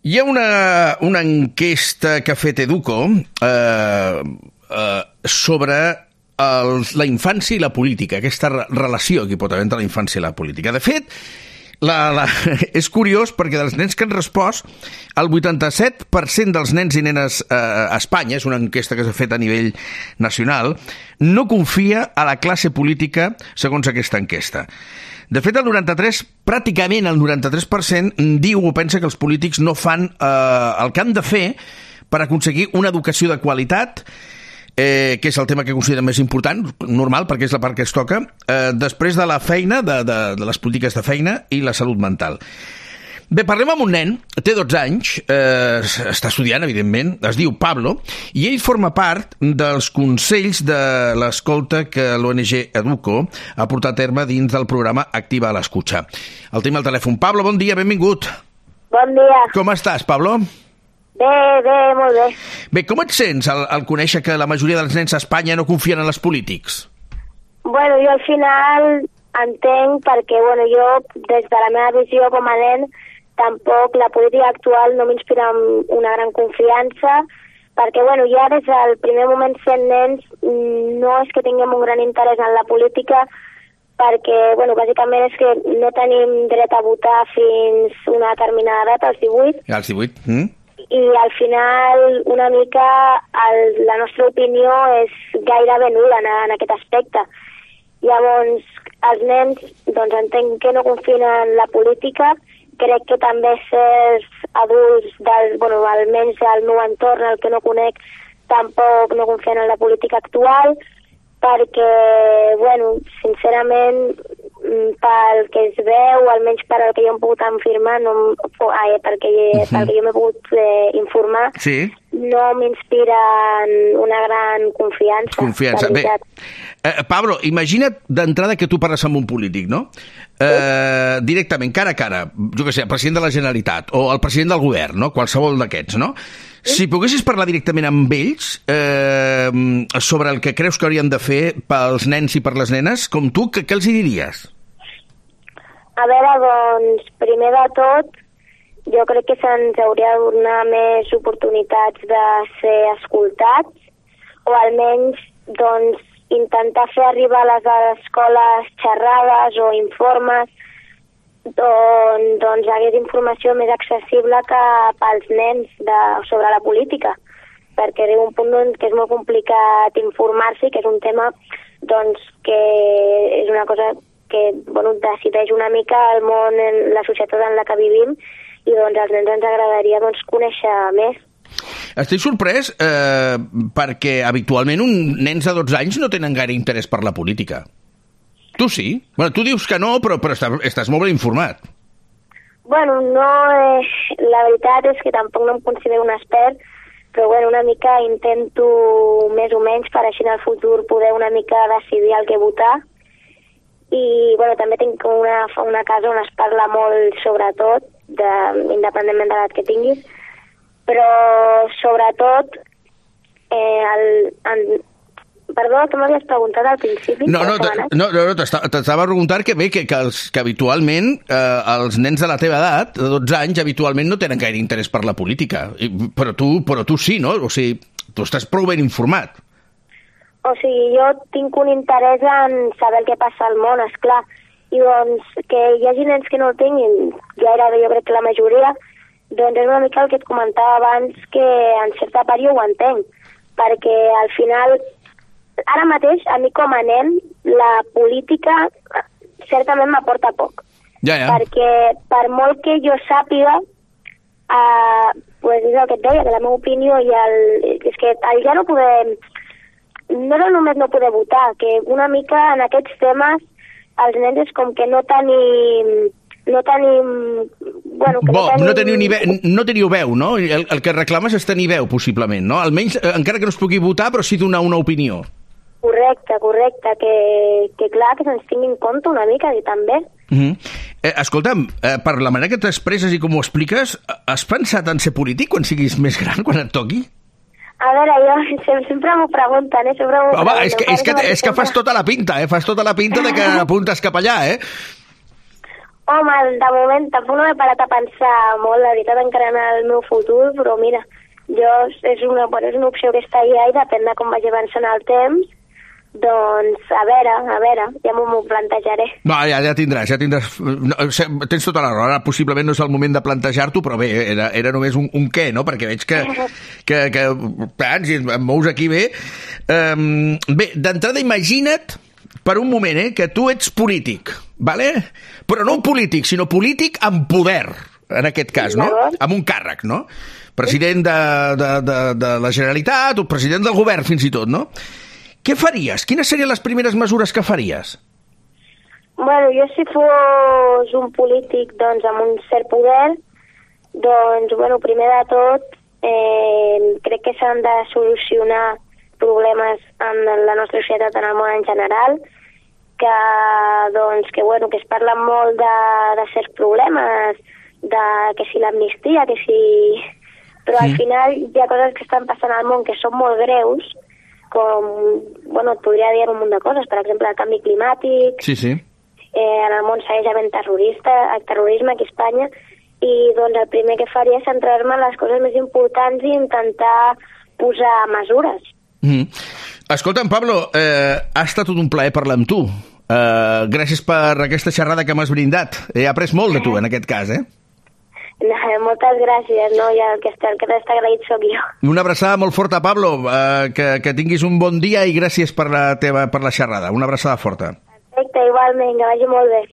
Hi ha una enquesta que ha fet Educo sobre la infància i la política, aquesta relació que hi pot haver entre la infància i la política. De fet, és curiós perquè dels nens que han respost, el 87% dels nens i nenes a Espanya, és una enquesta que s'ha fet a nivell nacional, no confia a la classe política segons aquesta enquesta. De fet, pràcticament el 93% diu o pensa que els polítics no fan el que han de fer per aconseguir una educació de qualitat, que és el tema que considera més important, normal, perquè és la part que es toca, després de la feina, de les polítiques de feina i la salut mental. Bé, parlem amb un nen, té 12 anys, està estudiant, evidentment, es diu Pablo, i ell forma part dels consells de l'escolta que l'ONG Educo ha portat a terme dins del programa Activa l'Escucha. El tenim al telèfon. Pablo, bon dia, benvingut. Bon dia. Com estàs, Pablo? Bé, molt bé. Bé, com et sents al conèixer que la majoria dels nens a Espanya no confien en els polítics? Bueno, jo al final entenc perquè, jo des de la meva visió com a nen, tampoc la política actual no m'inspira una gran confiança, perquè ja des del primer moment sent nens no és que tinguem un gran interès en la política, perquè bàsicament és que no tenim dret a votar fins una determinada data, als 18. Als 18, I al final una mica la nostra opinió és gairebé nul·la en aquest aspecte. Llavors, els nens entenc que no confien en la política. Crec que també certs adults, almenys al meu entorn, el que no conec, tampoc no confien en la política actual, perquè, sincerament, pel que es veu, almenys per el que jo hem pogut afirmar, pel que jo m'he pogut informar, sí, no m'inspiren una gran confiança. Bé, Pablo, imagina't d'entrada que tu parles amb un polític, no? Directament, cara a cara, jo què sé, el president de la Generalitat o el president del govern, no? Qualsevol d'aquests, no? Si poguessis parlar directament amb ells sobre el que creus que haurien de fer pels nens i per les nenes, com tu, què els hi diries? A veure, primer de tot, jo crec que se'ns hauria de donar més oportunitats de ser escoltats, o almenys, intentar fer arribar a les escoles xerrades o informes on hagués informació més accessible cap als nens sobre la política, perquè arriba un punt que és molt complicat informar-se, que és un tema que és una cosa que decideix una mica el món, la societat en la que vivim, i als nens ens agradaria conèixer més. Estic sorprès perquè habitualment nens de 12 anys no tenen gaire interès per la política. Tu sí? Tu dius que no, però estàs molt ben informat. La veritat és que tampoc no em considero un expert, però una mica intento més o menys per així en el futur poder una mica decidir el que votar. I també tinc una casa on es parla molt sobre tot, independentment de l'edat que tinguis, però sobretot perdó, que m'havies preguntat al principi. No, t'estava preguntant que habitualment els nens de la teva edat, de 12 anys, habitualment no tenen gaire interès per la política, però tu sí, no? O sigui, tu estàs prou ben informat. O sigui, jo tinc un interès en saber el que passa al món, esclar, i que hi hagi nens que no el tinguin, gairebé jo crec que la majoria, és una mica el que et comentava abans, que en certa part jo ho entenc, perquè al final, ara mateix, a mi com a nen, la política certament m'aporta poc. Ja. Perquè per molt que jo sàpiga, és el que et deia, que la meva opinió és que el ja no poder, no només no poder votar, que una mica en aquests temes els nens és com que no tenim no teniu veu, no? El que reclames és tenir veu, possiblement, no? Almenys, encara que no es pugui votar, però sí donar una opinió. Correcte, que clar, que se'ns tingui en compte una mica, i també. Escolta'm, per la manera que t'expresses i com ho expliques, has pensat en ser polític quan siguis més gran, quan et toqui? A veure, jo sempre m'ho pregunten, Home, és que fas tota la pinta, fas tota la pinta de que apuntes cap allà, Home, de moment tampoc no m'he parat a pensar molt, la veritat, encara en el meu futur, però mira, és una opció que està allà i depèn de com vagi avançant el temps, doncs a veure, ja m'ho plantejaré. Va, ja tindràs. No, tens tota la raó, ara possiblement no és el moment de plantejar-t'ho, però bé, era només un què, no? Perquè veig que ens mous aquí bé. Bé, d'entrada imagina't per un moment, que tu ets polític, vale? Però no un polític, sinó polític amb poder, en aquest cas, no? Amb un càrrec, no? President de la Generalitat o president del govern, fins i tot, no? Què faries? Quines serien les primeres mesures que faries? Bueno, jo si fos un polític, doncs, amb un cert poder, doncs, bueno, primer de tot, crec que s'han de solucionar problemes en la nostra societat, en el món en general, que es parla molt de certs problemes, que si l'amnistia, que si... Però al final hi ha coses que estan passant al món que són molt greus, com, bueno, et podria dir un munt de coses, per exemple, el canvi climàtic, sí. En el món segueix havent terrorisme aquí a Espanya, i doncs el primer que faria és centrar-me en les coses més importants i intentar posar mesures. Escolta'm, Pablo, ha estat tot un plaer parlar amb tu. Gràcies per aquesta xerrada que m'has brindat. He après molt de tu, en aquest cas, No, moltes gràcies, no? Ja el que t'està agraït sóc jo. Una abraçada molt forta, Pablo, que tinguis un bon dia i gràcies per la xerrada. Una abraçada forta. Perfecte, igualment, que vagi molt bé.